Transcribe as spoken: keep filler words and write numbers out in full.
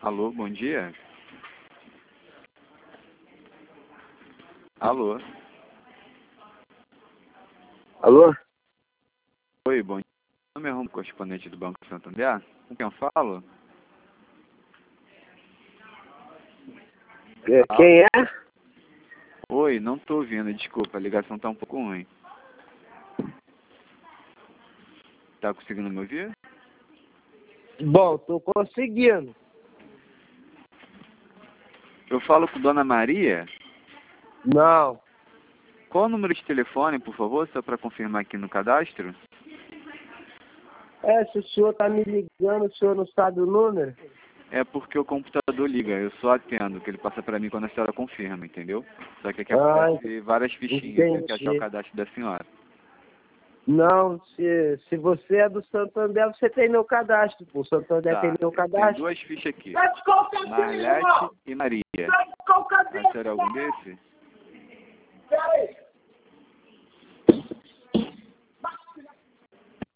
Alô, bom dia. Alô. Alô? Oi, bom dia. Meu nome é Romo, correspondente do Banco Santander. Com quem eu falo? É, Quem é? Oi, não tô ouvindo, desculpa, a ligação tá um pouco ruim. Tá conseguindo me ouvir? Bom, tô conseguindo. Eu falo com Dona Maria. Não. Qual o número de telefone, por favor, só para confirmar aqui no cadastro? É, se o senhor tá me ligando, o senhor não sabe o número? É porque o computador liga, eu só atendo, que ele passa para mim quando a senhora confirma, entendeu? Só que aqui Ah, aparece várias fichinhas, eu tenho que achar o entendi. cadastro da senhora. Não, se, se você é do Santander, você tem meu cadastro, pô. O Santander tem Tá, meu tem cadastro. duas fichas aqui, Mas qual que é o Marlete e Maria. Qual que é A senhora é algum desses? Peraí.